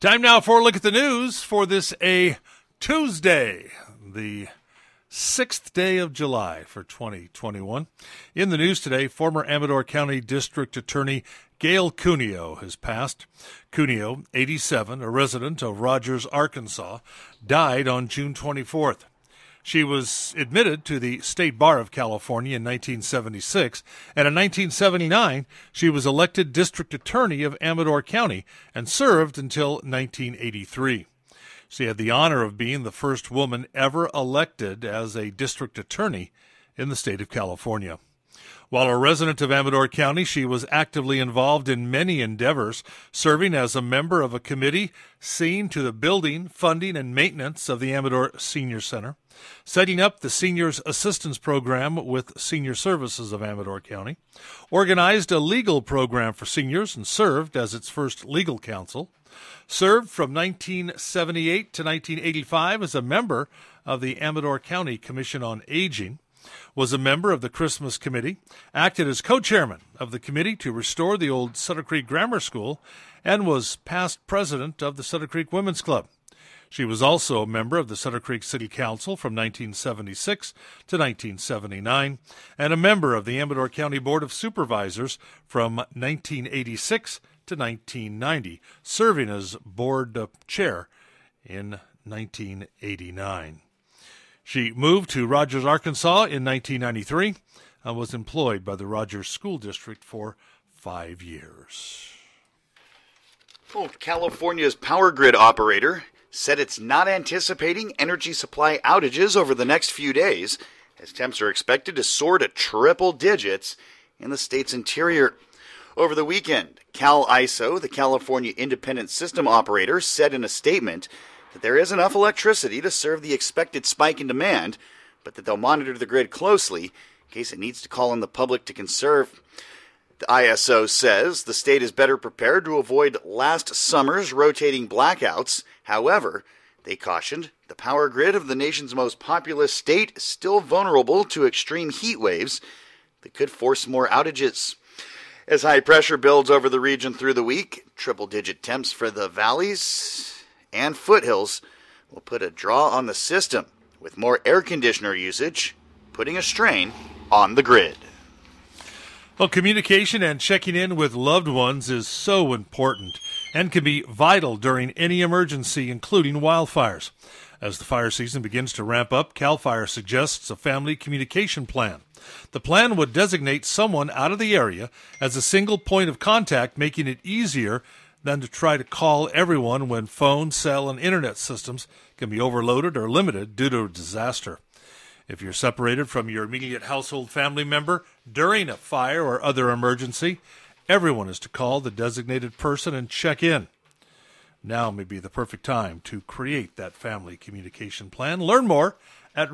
Time now for a look at the news for this Tuesday, the 6th day of July for 2021. In the news today, former Amador County District Attorney Gail Cuneo has passed. Cuneo, 87, a resident of Rogers, Arkansas, died on June 24th. She was admitted to the State Bar of California in 1976, and in 1979, she was elected District Attorney of Amador County and served until 1983. She had the honor of being the first woman ever elected as a district attorney in the state of California. While a resident of Amador County, she was actively involved in many endeavors, serving as a member of a committee seeing to the building, funding, and maintenance of the Amador Senior Center, setting up the Seniors Assistance Program with Senior Services of Amador County, organized a legal program for seniors and served as its first legal counsel, served from 1978 to 1985 as a member of the Amador County Commission on Aging, was a member of the Christmas Committee, acted as co-chairman of the committee to restore the old Sutter Creek Grammar School, and was past president of the Sutter Creek Women's Club. She was also a member of the Sutter Creek City Council from 1976 to 1979, and a member of the Amador County Board of Supervisors from 1986 to 1990, serving as board chair in 1989. She moved to Rogers, Arkansas in 1993 and was employed by the Rogers School District for 5 years. California's power grid operator said it's not anticipating energy supply outages over the next few days, as temps are expected to soar to triple digits in the state's interior. Over the weekend, CalISO, the California Independent System Operator, said in a statement that there is enough electricity to serve the expected spike in demand, but that they'll monitor the grid closely in case it needs to call on the public to conserve. The ISO says the state is better prepared to avoid last summer's rotating blackouts. However, they cautioned the power grid of the nation's most populous state is still vulnerable to extreme heat waves that could force more outages. As high pressure builds over the region through the week, triple-digit temps for the valleys and foothills will put a draw on the system, with more air conditioner usage putting a strain on the grid. Well, communication and checking in with loved ones is so important and can be vital during any emergency, including wildfires. As the fire season begins to ramp up, CAL FIRE suggests a family communication plan. The plan would designate someone out of the area as a single point of contact, making it easier than to try to call everyone when phone, cell, and internet systems can be overloaded or limited due to a disaster. If you're separated from your immediate household family member during a fire or other emergency, everyone is to call the designated person and check in. Now may be the perfect time to create that family communication plan. Learn more at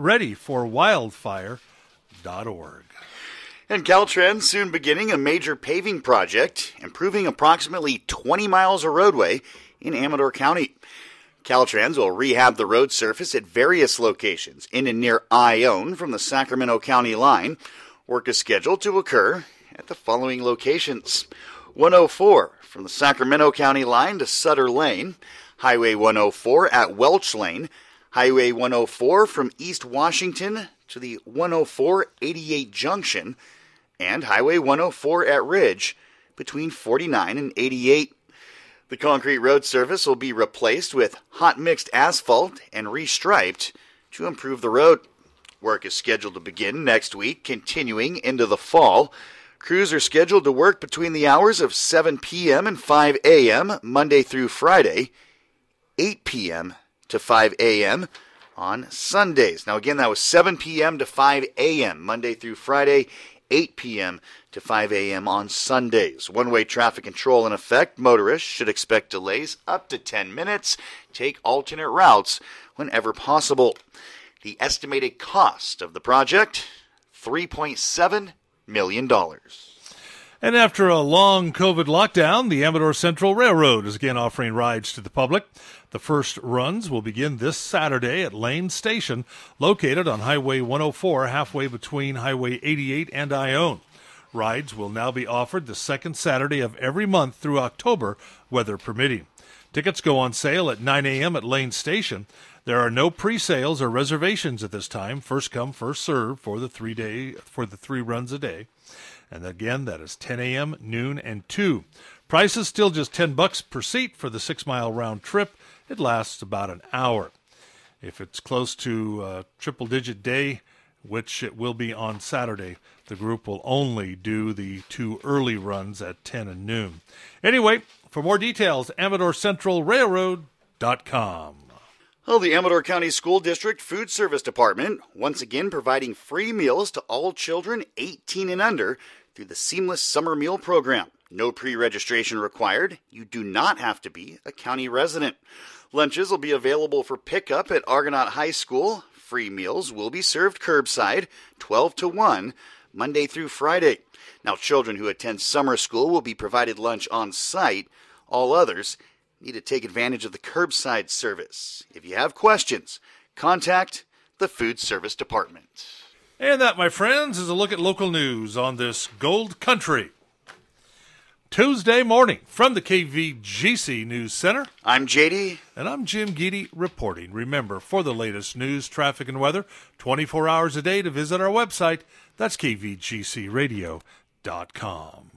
readyforwildfire.org. And Caltrans soon beginning a major paving project, improving approximately 20 miles of roadway in Amador County. Caltrans will rehab the road surface at various locations in and near Ione from the Sacramento County line. Work is scheduled to occur at the following locations: 104 from the Sacramento County line to Sutter Lane, Highway 104 at Welch Lane, Highway 104 from East Washington to the 104-88 junction, and Highway 104 at Ridge between 49 and 88. The concrete road surface will be replaced with hot mixed asphalt and restriped to improve the road. Work is scheduled to begin next week, continuing into the fall. Crews are scheduled to work between the hours of 7 p.m. and 5 a.m. Monday through Friday, 8 p.m. to 5 a.m. on Sundays. Now again, that was 7 p.m. to 5 a.m. Monday through Friday, 8 p.m. to 5 a.m. on Sundays. One-way traffic control in effect. Motorists should expect delays up to 10 minutes. Take alternate routes whenever possible. The estimated cost of the project, $3.7 million. And after a long COVID lockdown, the Amador Central Railroad is again offering rides to the public. The first runs will begin this Saturday at Lane Station, located on Highway 104, halfway between Highway 88 and Ione. Rides will now be offered the second Saturday of every month through October, weather permitting. Tickets go on sale at 9 a.m. at Lane Station. There are no pre-sales or reservations at this time. First come, first serve for the 3 runs a day. And again, that is 10 a.m., noon, and 2. Price is still just $10 per seat for the 6-mile round trip. It lasts about an hour. If it's close to a triple-digit day, which it will be on Saturday, the group will only do the 2 early runs at 10 and noon. Anyway, for more details, AmadorCentralRailroad.com. Well, the Amador County School District Food Service Department once again providing free meals to all children 18 and under through the Seamless Summer Meal Program. No pre-registration required. You do not have to be a county resident. Lunches will be available for pickup at Argonaut High School. Free meals will be served curbside, 12 to 1, Monday through Friday. Now, children who attend summer school will be provided lunch on site. All others need to take advantage of the curbside service. If you have questions, contact the Food Service Department. And that, my friends, is a look at local news on this Gold Country Tuesday morning from the KVGC News Center. I'm JD. And I'm Jim Geedy reporting. Remember, for the latest news, traffic, and weather, 24 hours a day to visit our website. That's kvgcradio.com.